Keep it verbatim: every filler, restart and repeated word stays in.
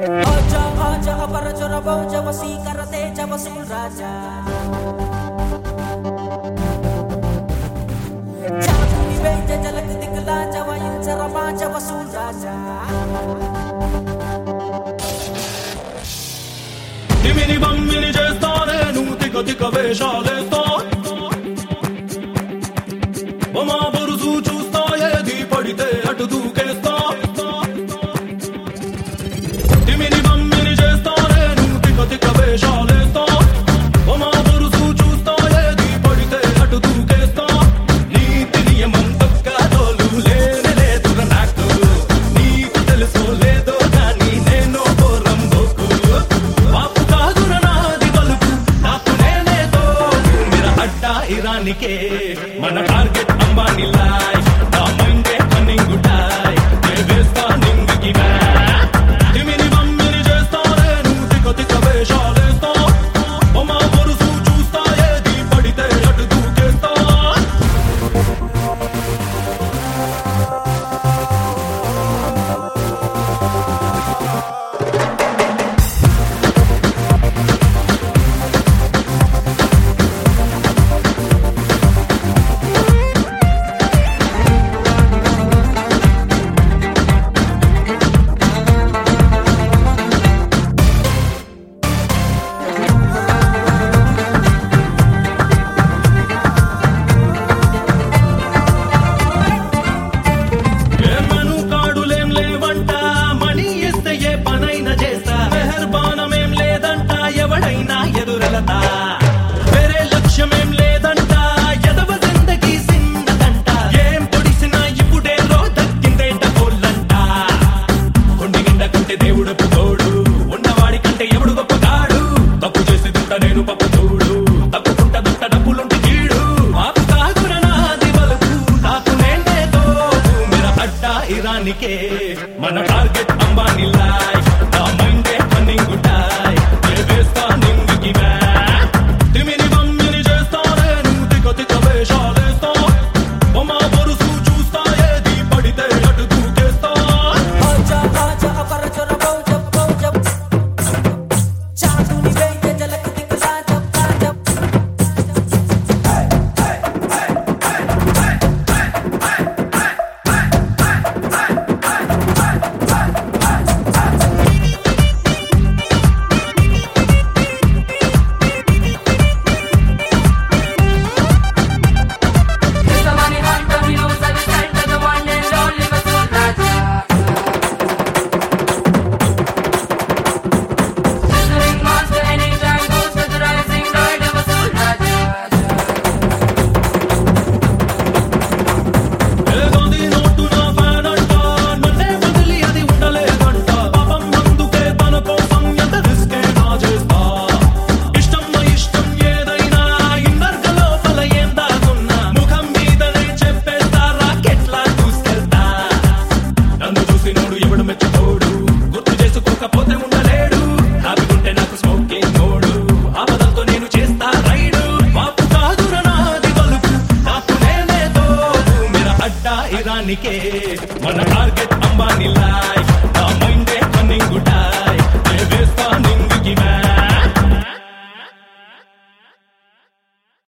आजा आजा अपर जोर बौज वसी करते जब वसूल राजा जादूनी बेज झलक दिखला जवाइन जरमा जब वसूल राजा నిమిని బమ్మిని చేస్తానే నువ్వు తిక తిక వేషాలేస్తా బొమ్మా బొరుసు చూస్తా ఏది పడితే అటు దూకేస్తా నిమిని బమ్మిని చేస్తానే నువ్వు తిక తిక వేషాలేస్తా బొమ్మా బొరుసు చూస్తా ఏది పడితే అటు దూకేస్తా నీతి నియమం తొక్కదోలు లేనే లేదుర నాకు నీకు తెలుసో లేదో కానీ నేను పోరం బోకు బాపు కాదుర నాది బలుపు నాకు నేనే తోడు మీర అడ్డా ఇరానికే మన టార్గెట్ అంబానీ లైఫ్ నా మైండే కన్నింగ్ గుటాయ్ నే వేస్తా నింగికి బ్యాక్ తిమిని బమ్మిని చేస్తానే నువ్వు తిక తిక వేషాలేస్తా బొమ్మా బొరుసు చూస్తా ఏది పడితే అటు దూకేస్తా ఏమను కాడులేం లేవంట మనీ ఇస్తే ఏ పనైనా చేస్తా మెహర్బానమేం లేదంట ఎవడైనా ఎదురెళతా వేరే లక్ష్యమేం లేదంట ఎదవ జిందగీ సిన్నదంట ఏం పొడిసినా ఇప్పుడే రో దక్కిందేంట కోళ్ళంట కొండి నిండా కంటే దేవుడు తోడు ఉన్నవాడి కంటే ఎవడు గొప్పగాడు తప్పు చేసి దుంట నేను పప్పు చూడు తప్పుకుంటదంట డబ్బులుంటి కీడు ఆపు కాదుర నాది బలుపు నాకు నేనే తోడు మీర అడ్డా ఇరానికే మన టార్గెట్ అంబానీ లైఫ్ నా మైండే కన్నింగ్ గుటాయ్ నే వేస్తా నింగికి బ్యాక్ తిమిని బమ్మిని చేస్తానే నువ్వు తిక తిక వేషాలేస్తా బొమ్మా బొరుసు చూస్తా ఏది పడితే అటు దూకేస్తా आजा आजा अपर जोर बौज बौज जादूनी बेज झलक दिखला जब जब It's the money hunter, we know that it's center, the one and only Vasool Raja. It's the ringmaster, anytime goes to the rising tide of Vasool Raja. ఏదోది నోటు నా ఫ్యాన్ అంట నన్నే వదిలి అది ఉండలేదంట పాపం అందుకే తన కోసం ఎంత రిస్కే నా చేస్తా ఇష్టం నా ఇష్టం ఏదైనా ఇందర్గ లోపల ఏం దాగున్నా ముఖం మీదనే చెప్పేస్తా రాకెట్లా దూసుకెళ్తా నన్ను చూసి నోడు ఎవడు మెచ్చుకోడు గుర్తు చేసుకోకపోతే ఉండలేడు హ్యాపీగుంటే నాకు స్మోకింగ్ మోడు ఆపదలతో నేను చేస్తా రైడు బాపు కాదుర నాది బలుపు నాకు నేనే తోడు మీర అడ్డా ఇరానికే మన టార్గెట్ అంబానీ లైఫ్